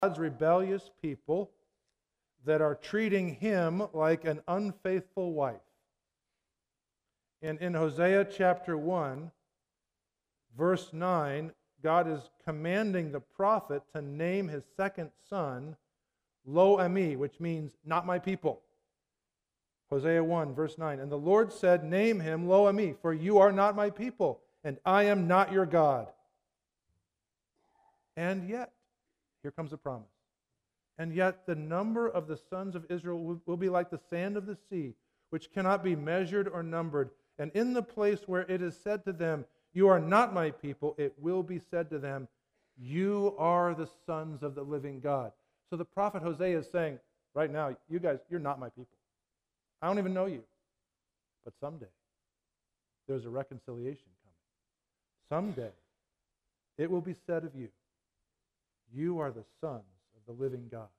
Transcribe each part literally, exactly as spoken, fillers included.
God's rebellious people that are treating him like an unfaithful wife. And in Hosea chapter one, verse nine, God is commanding the prophet to name his second son Lo Ami, which means not my people. Hosea one, verse nine. And the Lord said, name him Lo Ami, for you are not my people, and I am not your God. And yet, here comes the promise. And yet the number of the sons of Israel will, will be like the sand of the sea, which cannot be measured or numbered. And in the place where it is said to them, you are not my people, it will be said to them, you are the sons of the living God. So the prophet Hosea is saying, right now, you guys, you're not my people. I don't even know you. But someday, there's a reconciliation coming. Someday, it will be said of you, you are the sons of the living God.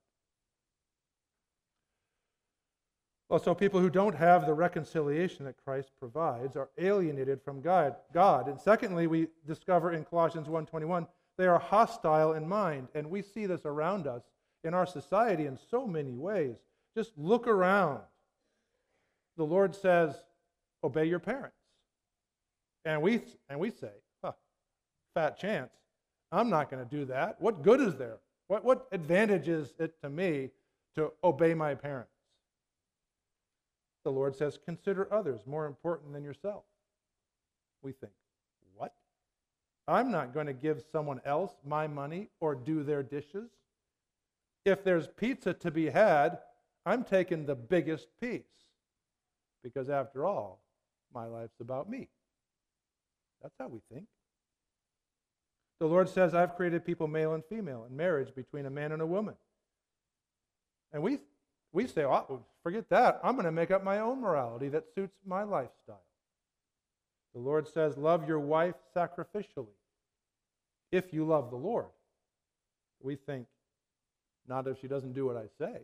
Well, so people who don't have the reconciliation that Christ provides are alienated from God. God. And secondly, we discover in Colossians one twenty-one, they are hostile in mind. And we see this around us in our society in so many ways. Just look around. The Lord says, obey your parents. And we, and we say, huh, fat chance. I'm not going to do that. What good is there? What, what advantage is it to me to obey my parents? The Lord says, consider others more important than yourself. We think, what? I'm not going to give someone else my money or do their dishes. If there's pizza to be had, I'm taking the biggest piece. Because after all, my life's about me. That's how we think. The Lord says, I've created people male and female in marriage between a man and a woman. And we we say, oh, forget that. I'm going to make up my own morality that suits my lifestyle. The Lord says, love your wife sacrificially, if you love the Lord. We think, not if she doesn't do what I say.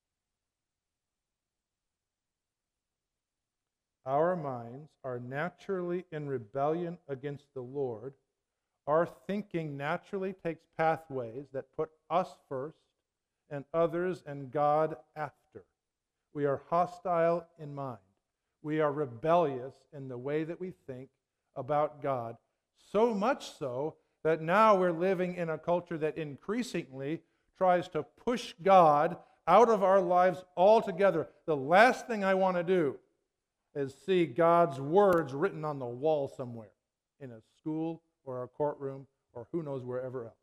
Our minds are naturally in rebellion against the Lord. Our thinking naturally takes pathways that put us first and others and God after. We are hostile in mind. We are rebellious in the way that we think about God, so much so that now we're living in a culture that increasingly tries to push God out of our lives altogether. The last thing I want to do is see God's words written on the wall somewhere in a school or a courtroom or who knows wherever else.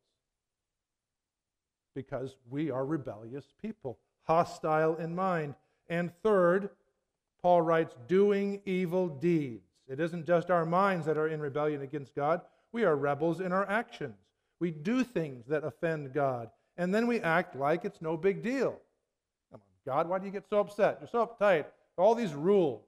Because we are rebellious people, hostile in mind. And third, Paul writes, doing evil deeds. It isn't just our minds that are in rebellion against God. We are rebels in our actions. We do things that offend God. And then we act like it's no big deal. Come on, God, why do you get so upset? You're so uptight. All these rules.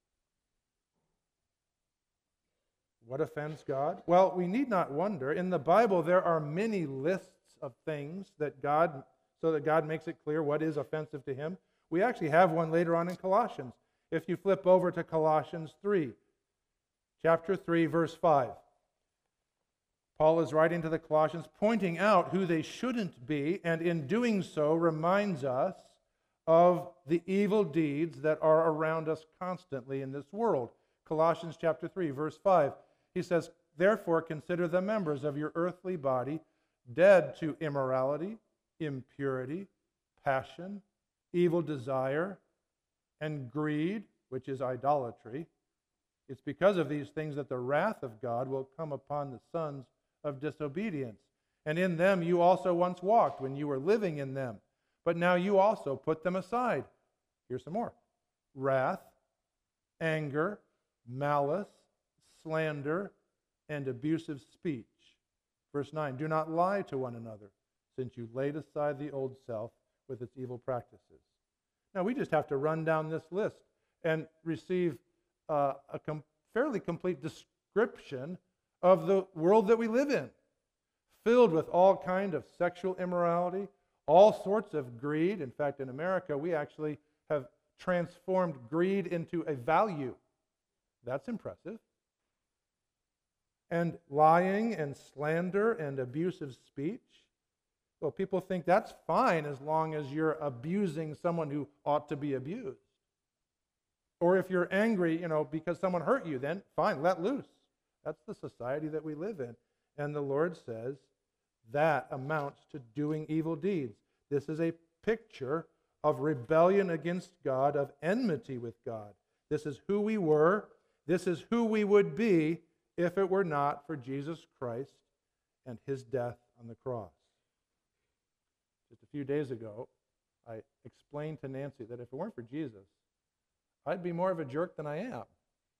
What offends God? Well, we need not wonder. In the Bible, there are many lists of things that God, so that God makes it clear what is offensive to him. We actually have one later on in Colossians. If you flip over to Colossians three, chapter three, verse five. Paul is writing to the Colossians, pointing out who they shouldn't be, and in doing so reminds us of the evil deeds that are around us constantly in this world. Colossians chapter three, verse five. He says, therefore consider the members of your earthly body dead to immorality, impurity, passion, evil desire, and greed, which is idolatry. It's because of these things that the wrath of God will come upon the sons of disobedience. And in them you also once walked when you were living in them. But now you also put them aside. Here's some more. Wrath, anger, malice, slander, and abusive speech. Verse nine, do not lie to one another, since you laid aside the old self with its evil practices. Now, we just have to run down this list and receive uh, a com- fairly complete description of the world that we live in, filled with all kind of sexual immorality, all sorts of greed. In fact, in America, we actually have transformed greed into a value. That's impressive. And lying and slander and abusive speech. Well, people think that's fine as long as you're abusing someone who ought to be abused. Or if you're angry, you know, because someone hurt you, then fine, let loose. That's the society that we live in. And the Lord says that amounts to doing evil deeds. This is a picture of rebellion against God, of enmity with God. This is who we were. This is who we would be if it were not for Jesus Christ and his death on the cross. Just a few days ago, I explained to Nancy that if it weren't for Jesus, I'd be more of a jerk than I am.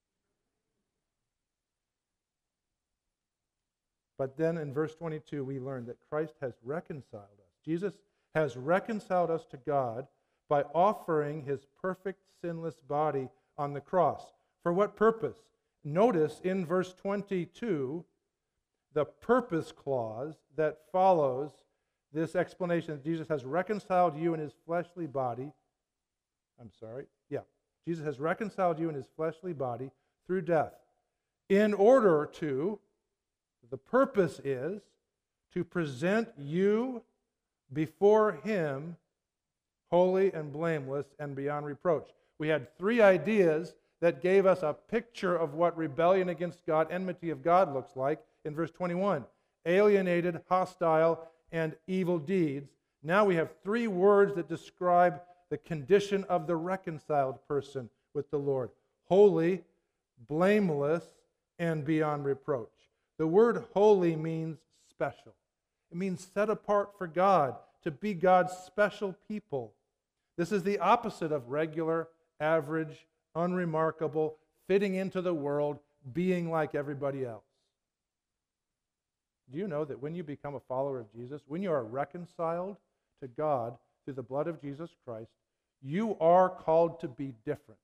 But then in verse twenty-two, we learn that Christ has reconciled us. Jesus has reconciled us to God by offering his perfect, sinless body on the cross. For what purpose? Notice in verse twenty-two, the purpose clause that follows this explanation that Jesus has reconciled you in his fleshly body. I'm sorry. Yeah. Jesus has reconciled you in his fleshly body through death in order to, the purpose is, to present you before him holy and blameless and beyond reproach. We had three ideas that gave us a picture of what rebellion against God, enmity of God looks like in verse twenty-one. Alienated, hostile, and evil deeds. Now we have three words that describe the condition of the reconciled person with the Lord. Holy, blameless, and beyond reproach. The word holy means special. It means set apart for God, to be God's special people. This is the opposite of regular, average, unremarkable, fitting into the world, being like everybody else. Do you know that when you become a follower of Jesus, when you are reconciled to God through the blood of Jesus Christ, you are called to be different?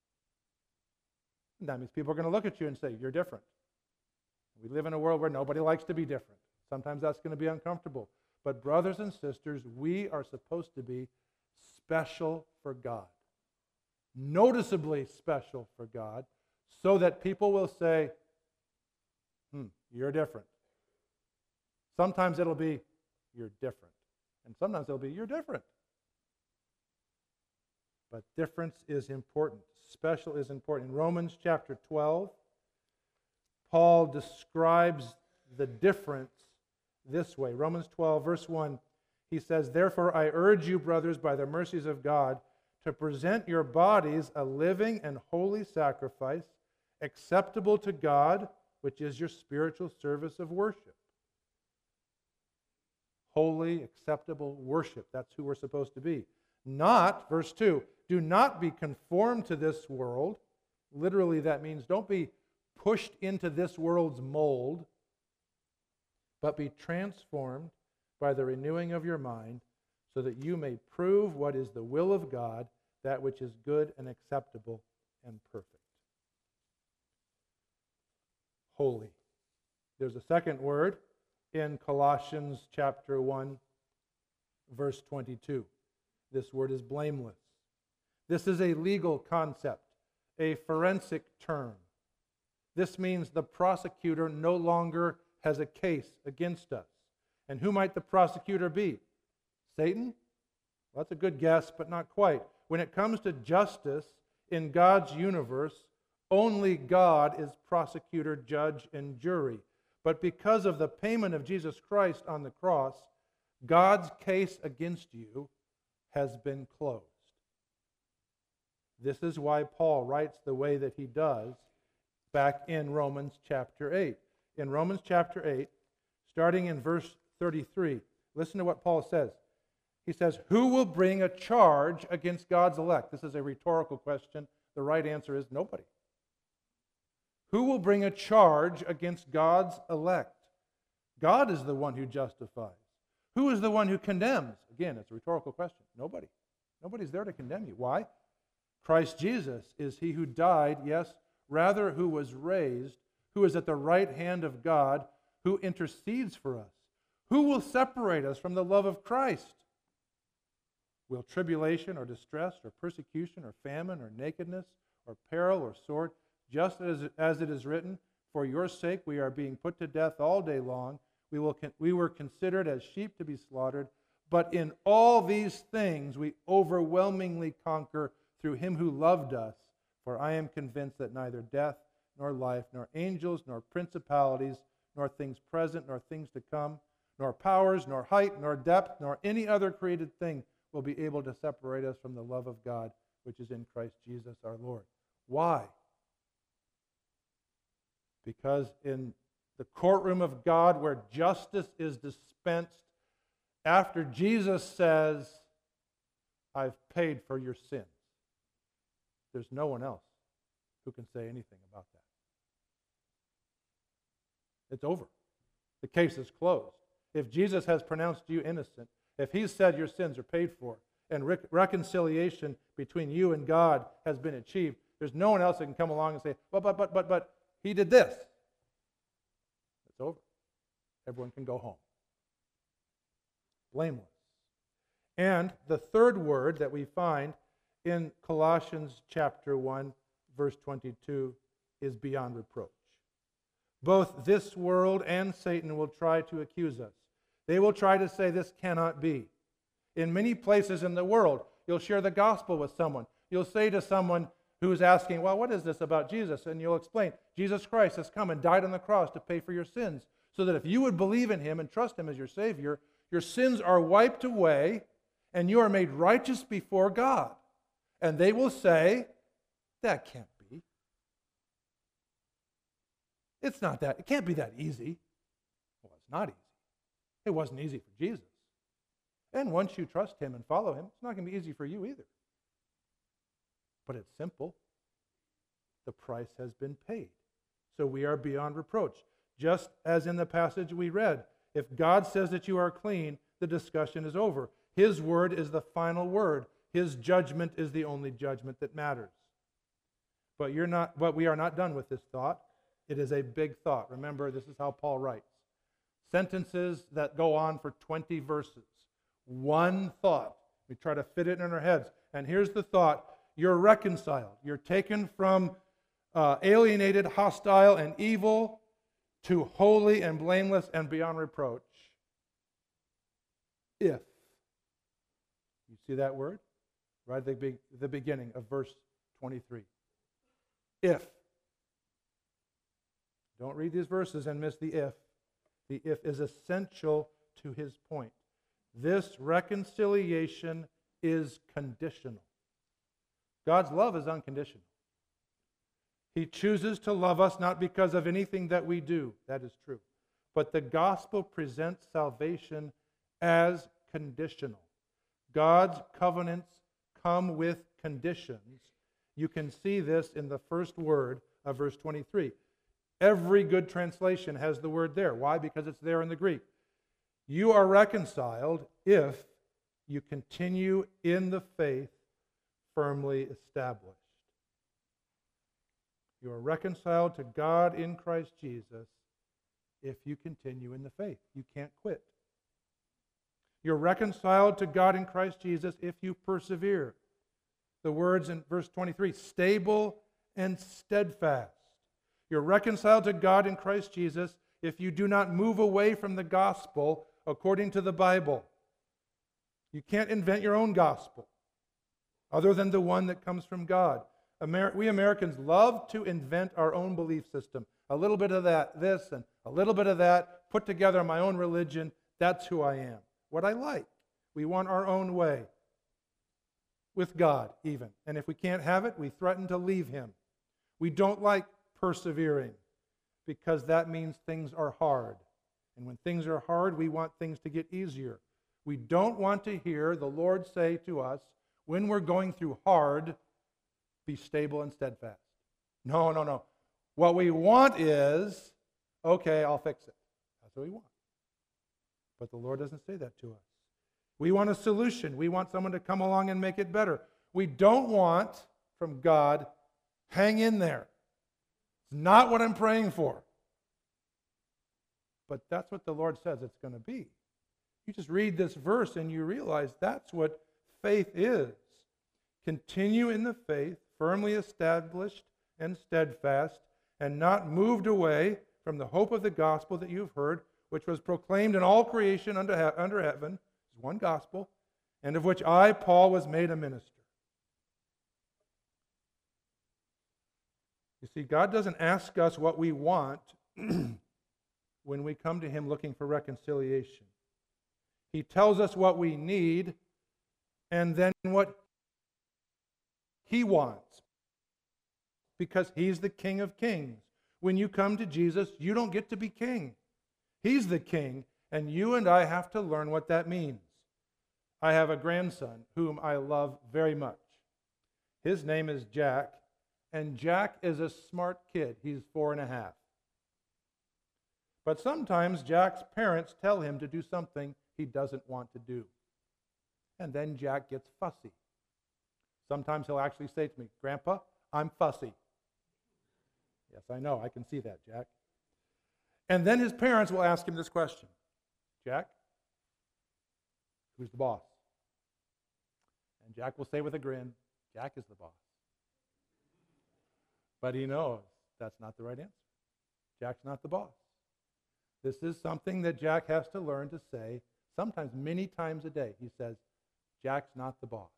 And that means people are going to look at you and say, you're different. We live in a world where nobody likes to be different. Sometimes that's going to be uncomfortable. But brothers and sisters, we are supposed to be special for God. Noticeably special for God, so that people will say, hmm, you're different. Sometimes it'll be, you're different. And sometimes it'll be, you're different. But difference is important. Special is important. In Romans chapter twelve, Paul describes the difference this way. Romans twelve, verse one, he says, therefore I urge you, brothers, by the mercies of God, to present your bodies a living and holy sacrifice, acceptable to God, which is your spiritual service of worship. Holy, acceptable worship. That's who we're supposed to be. Not, verse two, do not be conformed to this world. Literally, that means don't be pushed into this world's mold, but be transformed by the renewing of your mind, so that you may prove what is the will of God, that which is good and acceptable and perfect. Holy. There's a second word in Colossians chapter one, verse twenty-two. This word is blameless. This is a legal concept, a forensic term. This means the prosecutor no longer has a case against us. And who might the prosecutor be? Satan? Well, that's a good guess, but not quite. When it comes to justice in God's universe, only God is prosecutor, judge, and jury. But because of the payment of Jesus Christ on the cross, God's case against you has been closed. This is why Paul writes the way that he does back in Romans chapter eight. In Romans chapter eight, starting in verse thirty-three, listen to what Paul says. He says, who will bring a charge against God's elect? This is a rhetorical question. The right answer is nobody. Who will bring a charge against God's elect? God is the one who justifies. Who is the one who condemns? Again, it's a rhetorical question. Nobody. Nobody's there to condemn you. Why? Christ Jesus is he who died, yes, rather who was raised, who is at the right hand of God, who intercedes for us. Who will separate us from the love of Christ? Will tribulation or distress or persecution or famine or nakedness or peril or sword, just as, as it is written, for your sake we are being put to death all day long, We, will con- we were considered as sheep to be slaughtered, but in all these things we overwhelmingly conquer through him who loved us. For I am convinced that neither death, nor life, nor angels, nor principalities, nor things present, nor things to come, nor powers, nor height, nor depth, nor any other created thing will be able to separate us from the love of God, which is in Christ Jesus our Lord. Why? Because in the courtroom of God, where justice is dispensed, after Jesus says, I've paid for your sins, there's no one else who can say anything about that. It's over. The case is closed. If Jesus has pronounced you innocent, if he's said your sins are paid for, and re- reconciliation between you and God has been achieved, there's no one else that can come along and say, but, but, but, but, but, he did this. It's over. Everyone can go home. Blameless. And the third word that we find in Colossians chapter one, verse twenty-two, is beyond reproach. Both this world and Satan will try to accuse us. They will try to say this cannot be. In many places in the world, you'll share the gospel with someone. You'll say to someone who's asking, well, what is this about Jesus? And you'll explain, Jesus Christ has come and died on the cross to pay for your sins, so that if you would believe in him and trust him as your Savior, your sins are wiped away and you are made righteous before God. And they will say, that can't be. It's not that, it can't be that easy. Well, it's not easy. It wasn't easy for Jesus. And once you trust him and follow him, it's not going to be easy for you either. But it's simple. The price has been paid. So we are beyond reproach. Just as in the passage we read, if God says that you are clean, the discussion is over. His word is the final word. His judgment is the only judgment that matters. But you're not, but we are not done with this thought. It is a big thought. Remember, this is how Paul writes. Sentences that go on for twenty verses. One thought. We try to fit it in our heads. And here's the thought. You're reconciled. You're taken from uh, alienated, hostile, and evil to holy and blameless and beyond reproach. If. You see that word? Right at the, be- the beginning of verse twenty-three. If. Don't read these verses and miss the if. The if is essential to his point. This reconciliation is conditional. God's love is unconditional. He chooses to love us not because of anything that we do. That is true. But the gospel presents salvation as conditional. God's covenants come with conditions. You can see this in the first word of verse twenty-three. Every good translation has the word there. Why? Because it's there in the Greek. You are reconciled if you continue in the faith firmly established. You are reconciled to God in Christ Jesus if you continue in the faith. You can't quit. You're reconciled to God in Christ Jesus if you persevere. The words in verse twenty-three, stable and steadfast. You're reconciled to God in Christ Jesus if you do not move away from the gospel according to the Bible. You can't invent your own gospel other than the one that comes from God. Amer- we Americans love to invent our own belief system. A little bit of that, this, and a little bit of that, put together my own religion. That's who I am. What I like. We want our own way. With God, even. And if we can't have it, we threaten to leave him. We don't like persevering because that means things are hard. And when things are hard, we want things to get easier. We don't want to hear the Lord say to us, when we're going through hard, be stable and steadfast. No, no, no. What we want is, okay, I'll fix it. That's what we want. But the Lord doesn't say that to us. We want a solution. We want someone to come along and make it better. We don't want from God, hang in there. It's not what I'm praying for. But that's what the Lord says it's going to be. You just read this verse and you realize that's what faith is. Continue in the faith, firmly established and steadfast, and not moved away from the hope of the gospel that you've heard, which was proclaimed in all creation under, he- under heaven, is one gospel, and of which I, Paul, was made a minister. You see, God doesn't ask us what we want when we come to Him looking for reconciliation. He tells us what we need and then what He wants, because He's the King of Kings. When you come to Jesus, you don't get to be king. He's the king, and you and I have to learn what that means. I have a grandson whom I love very much. His name is Jack, and Jack is a smart kid. He's four and a half. But sometimes Jack's parents tell him to do something he doesn't want to do. And then Jack gets fussy. Sometimes he'll actually say to me, "Grandpa, I'm fussy." Yes, I know. I can see that, Jack. And then his parents will ask him this question: "Jack, who's the boss?" And Jack will say with a grin, "Jack is the boss." But he knows that's not the right answer. Jack's not the boss. This is something that Jack has to learn to say, sometimes many times a day. He says, "Jack's not the boss."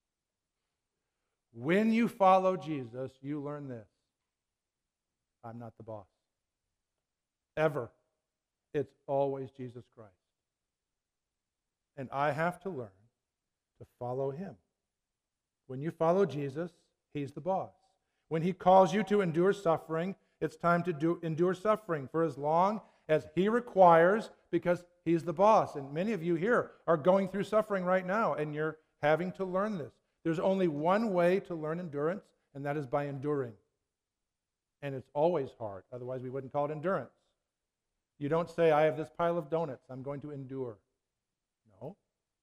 When you follow Jesus, you learn this: I'm not the boss. Ever. It's always Jesus Christ. And I have to learn to follow Him. When you follow Jesus, He's the boss. When He calls you to endure suffering, it's time to do, endure suffering for as long as He requires, because He's the boss. And many of you here are going through suffering right now, and you're having to learn this. There's only one way to learn endurance, and that is by enduring. And it's always hard. Otherwise, we wouldn't call it endurance. You don't say, "I have this pile of donuts, I'm going to endure." No.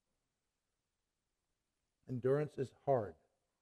Endurance is hard.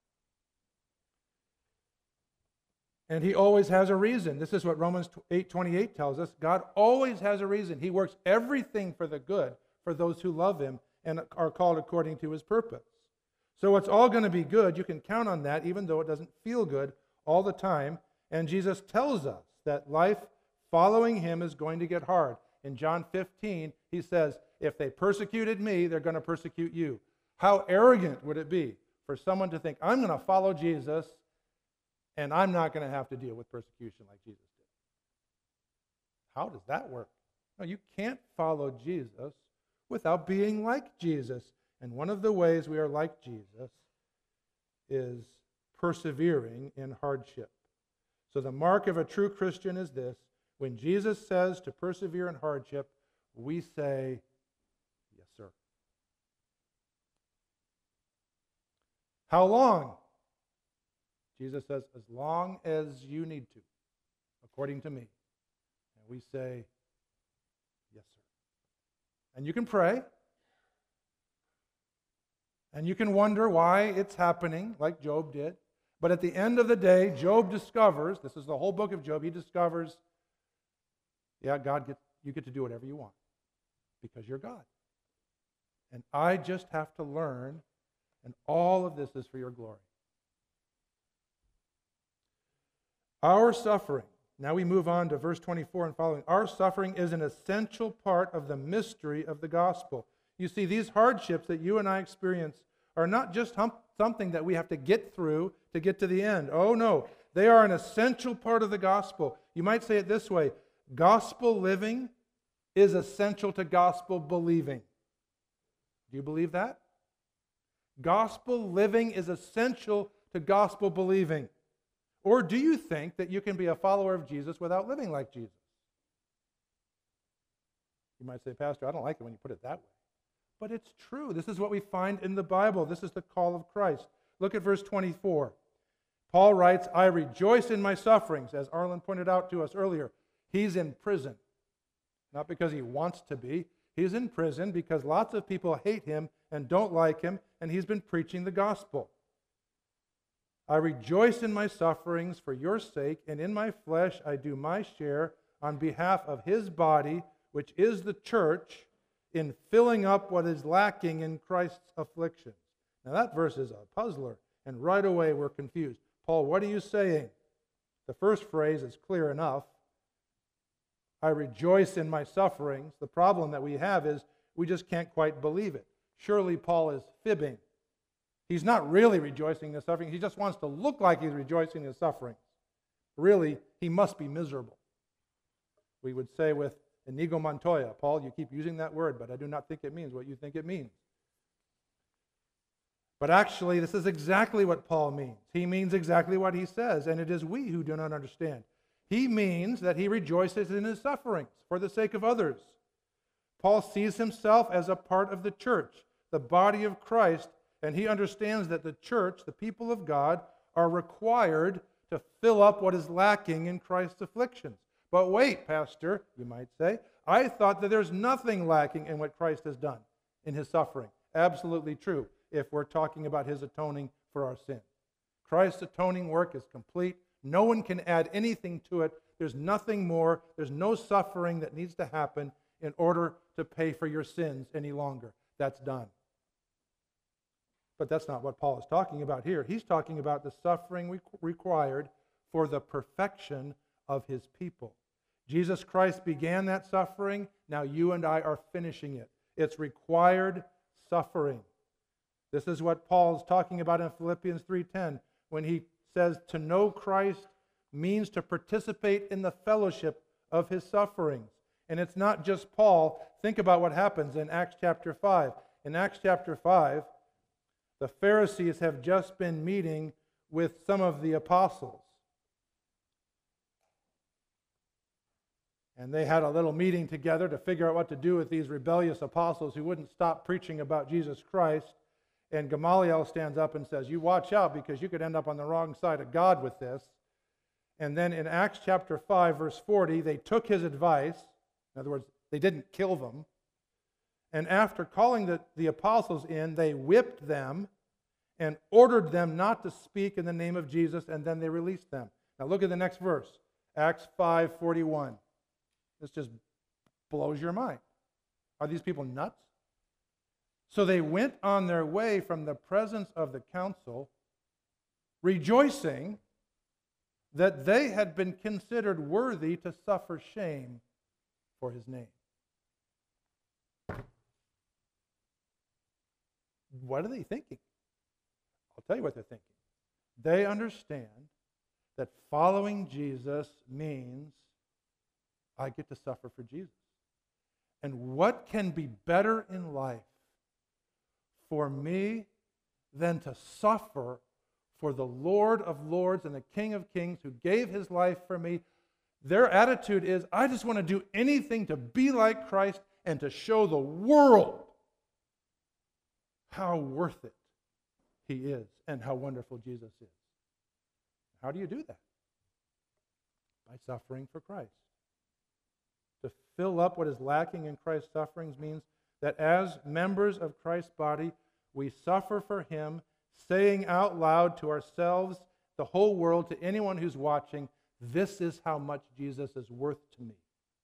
And He always has a reason. This is what Romans eight twenty-eight tells us. God always has a reason. He works everything for the good for those who love Him and are called according to His purpose. So it's all going to be good. You can count on that, even though it doesn't feel good all the time. And Jesus tells us that life following Him is going to get hard. In John fifteen, He says, "If they persecuted me, they're going to persecute you." How arrogant would it be for someone to think, "I'm going to follow Jesus, and I'm not going to have to deal with persecution like Jesus did"? How does that work? No, you can't follow Jesus without being like Jesus. And one of the ways we are like Jesus is persevering in hardship. So the mark of a true Christian is this: when Jesus says to persevere in hardship, we say, "Yes, sir." How long? Jesus says, "As long as you need to, according to me." And we say, "Yes, sir." And you can pray. And you can wonder why it's happening, like Job did. But at the end of the day, Job discovers, this is the whole book of Job, he discovers, yeah, God, gets, you get to do whatever you want because you're God. And I just have to learn, and all of this is for your glory. Our suffering, now we move on to verse twenty-four and following. Our suffering is an essential part of the mystery of the gospel. You see, these hardships that you and I experience are not just hum- something that we have to get through to get to the end. Oh, no. They are an essential part of the gospel. You might say it this way: gospel living is essential to gospel believing. Do you believe that? Gospel living is essential to gospel believing. Or do you think that you can be a follower of Jesus without living like Jesus? You might say, "Pastor, I don't like it when you put it that way." But it's true. This is what we find in the Bible. This is the call of Christ. Look at verse twenty-four. Paul writes, "I rejoice in my sufferings," as Arlen pointed out to us earlier. He's in prison. Not because he wants to be. He's in prison because lots of people hate him and don't like him, and he's been preaching the gospel. "I rejoice in my sufferings for your sake, and in my flesh I do my share on behalf of His body, which is the church, in filling up what is lacking in Christ's afflictions." Now that verse is a puzzler, and right away we're confused. Paul, what are you saying? The first phrase is clear enough. I rejoice in my sufferings. The problem that we have is we just can't quite believe it. Surely Paul is fibbing. He's not really rejoicing in his suffering. He just wants to look like he's rejoicing in his suffering. Really, he must be miserable. We would say with Inigo Montoya, Paul, you keep using that word, but I do not think it means what you think it means. But actually, this is exactly what Paul means. He means exactly what he says, and it is we who do not understand. He means that he rejoices in his sufferings for the sake of others. Paul sees himself as a part of the church, the body of Christ, and he understands that the church, the people of God, are required to fill up what is lacking in Christ's afflictions. But wait, Pastor, you might say, I thought that there's nothing lacking in what Christ has done in his suffering. Absolutely true, if we're talking about his atoning for our sin. Christ's atoning work is complete. No one can add anything to it. There's nothing more. There's no suffering that needs to happen in order to pay for your sins any longer. That's done. But that's not what Paul is talking about here. He's talking about the suffering required for the perfection of his people. Jesus Christ began that suffering. Now you and I are finishing it. It's required suffering. This is what Paul is talking about in Philippians three ten when he says to know Christ means to participate in the fellowship of his sufferings. And it's not just Paul. Think about what happens in Acts chapter five. In Acts chapter five, the Pharisees have just been meeting with some of the apostles. And they had a little meeting together to figure out what to do with these rebellious apostles who wouldn't stop preaching about Jesus Christ. And Gamaliel stands up and says, you watch out because you could end up on the wrong side of God with this. And then in Acts chapter five, verse forty, they took his advice. In other words, they didn't kill them. And after calling the, the apostles in, they whipped them and ordered them not to speak in the name of Jesus, and then they released them. Now look at the next verse, Acts five forty-one. This just blows your mind. Are these people nuts? So they went on their way from the presence of the council, rejoicing that they had been considered worthy to suffer shame for his name. What are they thinking? I'll tell you what they're thinking. They understand that following Jesus means I get to suffer for Jesus. And what can be better in life for me than to suffer for the Lord of Lords and the King of Kings who gave his life for me? Their attitude is, I just want to do anything to be like Christ and to show the world how worth it he is and how wonderful Jesus is. How do you do that? By suffering for Christ. To fill up what is lacking in Christ's sufferings means that as members of Christ's body, we suffer for him, saying out loud to ourselves, the whole world, to anyone who's watching, this is how much Jesus is worth to me.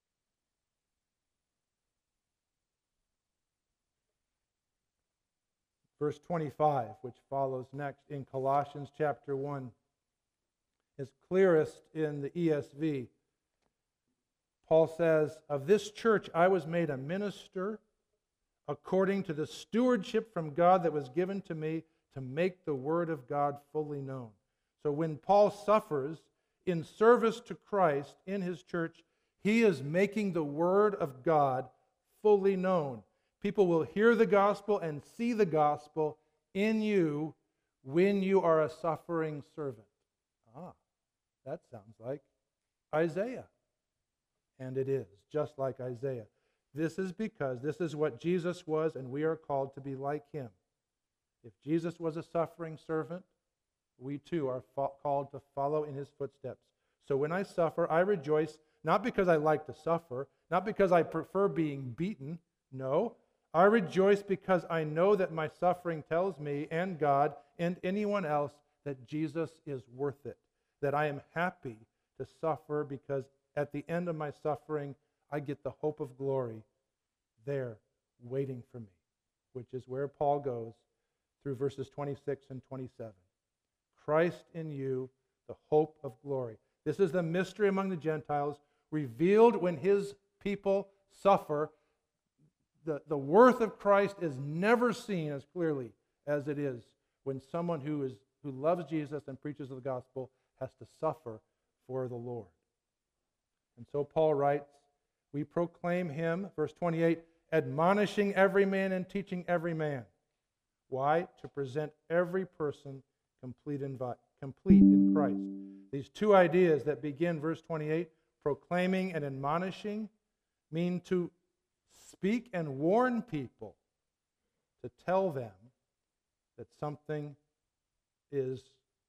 Verse twenty-five, which follows next in Colossians chapter one, is clearest in the E S V. Paul says, of this church I was made a minister according to the stewardship from God that was given to me to make the word of God fully known. So when Paul suffers in service to Christ in his church, he is making the word of God fully known. People will hear the gospel and see the gospel in you when you are a suffering servant. Ah, that sounds like Isaiah. And it is, just like Isaiah. This is because this is what Jesus was, and we are called to be like him. If Jesus was a suffering servant, we too are fo- called to follow in his footsteps. So when I suffer, I rejoice, not because I like to suffer, not because I prefer being beaten. No, I rejoice because I know that my suffering tells me and God and anyone else that Jesus is worth it, that I am happy to suffer because at the end of my suffering, I get the hope of glory there waiting for me, which is where Paul goes through verses twenty-six and twenty-seven. Christ in you, the hope of glory. This is the mystery among the Gentiles, revealed when his people suffer. The, the worth of Christ is never seen as clearly as it is when someone who is who loves Jesus and preaches the gospel has to suffer for the Lord. And so Paul writes, we proclaim him, verse twenty-eight, admonishing every man and teaching every man. Why? To present every person complete in, complete in Christ. These two ideas that begin verse twenty-eight, proclaiming and admonishing, mean to speak and warn people, to tell them that something is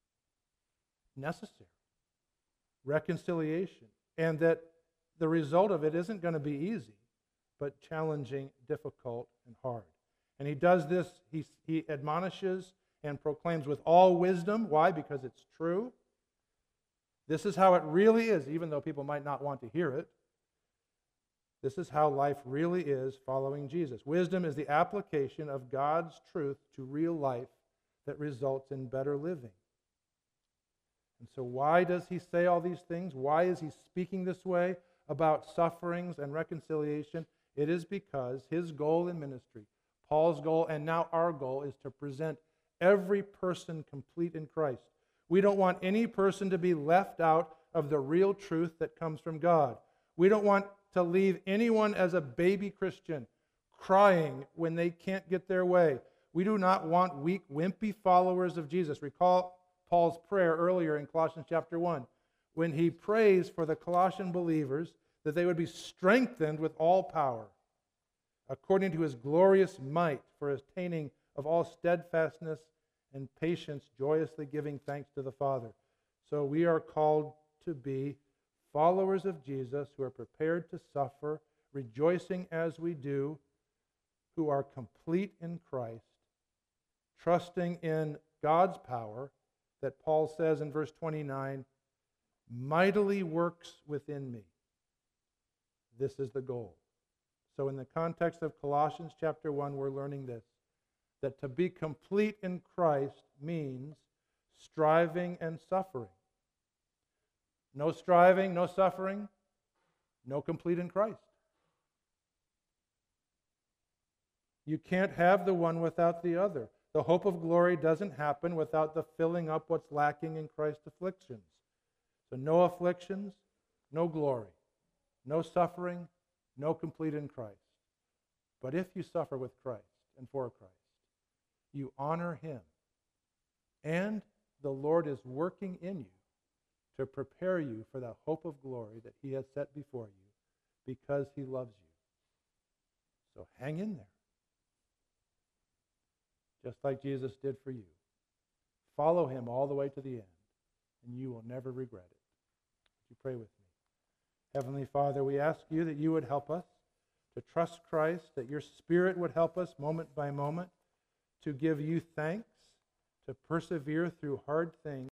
necessary, reconciliation, and that the result of it isn't going to be easy, but challenging, difficult, and hard. And he does this, he, he admonishes and proclaims with all wisdom. Why? Because it's true. This is how it really is, even though people might not want to hear it. This is how life really is following Jesus. Wisdom is the application of God's truth to real life that results in better living. And so why does he say all these things? Why is he speaking this way about sufferings and reconciliation? It is because his goal in ministry, Paul's goal, and now our goal, is to present every person complete in Christ. We don't want any person to be left out of the real truth that comes from God. We don't want to leave anyone as a baby Christian crying when they can't get their way. We do not want weak, wimpy followers of Jesus. Recall Paul's prayer earlier in Colossians chapter one, when he prays for the Colossian believers that they would be strengthened with all power, according to his glorious might, for attaining of all steadfastness and patience, joyously giving thanks to the Father. So we are called to be followers of Jesus who are prepared to suffer, rejoicing as we do, who are complete in Christ, trusting in God's power that Paul says in verse twenty-nine, mightily works within me. This is the goal. So in the context of Colossians chapter one, we're learning this, that to be complete in Christ means striving and suffering. No striving, no suffering, no complete in Christ. You can't have the one without the other. The hope of glory doesn't happen without the filling up what's lacking in Christ's afflictions. So no afflictions, no glory. No suffering, no complete in Christ. But if you suffer with Christ and for Christ, you honor him. And the Lord is working in you to prepare you for the hope of glory that he has set before you because he loves you. So hang in there. Just like Jesus did for you. Follow him all the way to the end, and you will never regret it. Would you pray with me? Heavenly Father, we ask you that you would help us to trust Christ, that your Spirit would help us moment by moment to give you thanks, to persevere through hard things,